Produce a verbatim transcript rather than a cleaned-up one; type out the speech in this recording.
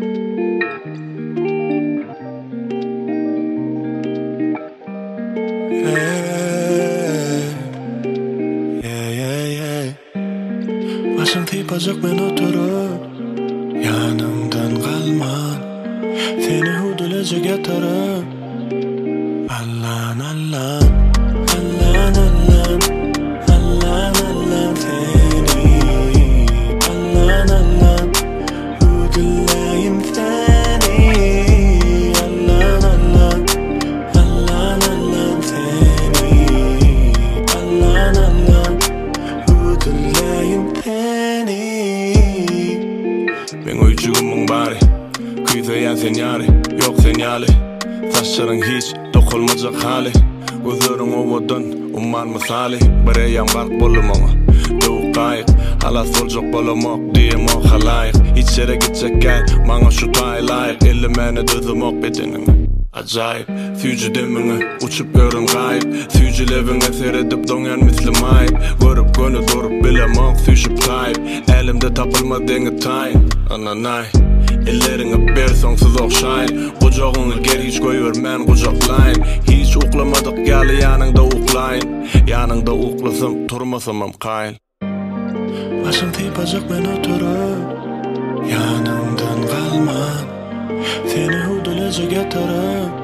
Başım tiypacak ben oturup yanımdan kalman, seni hudulece getirip Allah'ın Allah'ın Allah'ın Allah'ın Allah'ın Allah'ın seni Allah'ın Allah'ın huduleyim seni Allah'ın Allah'ın Allah'ın Allah'ın seni Allah'ın Allah'ın huduleyim seni. Ben uyucuğumun bari kuydayan sen yari yok sen yali saçların hiç dokulmayacak hali gözlerin ovadan umman misali bir yan bark bolum ama doğuk kayık halas olacak bolamak diyem o halayık hiç yere gidecek gel bana şu tay layık elli meni dözüm bedenini acayip süyücü demini uçup görün gayip süyücü levine seyredip donyan misli mayip görüp gönü durup bilemok süyüşüp kayıp elimde tapılma deni tayin ananay ellerine bir sonsuz okşayın kucağını gel hiç koyvermen kucaklayın hiç uklamadık gel yanında uklayın yanında uklasam turmasamam kayıl başım tiypacak ben oturup yanımdan kalman seni hudulece getirip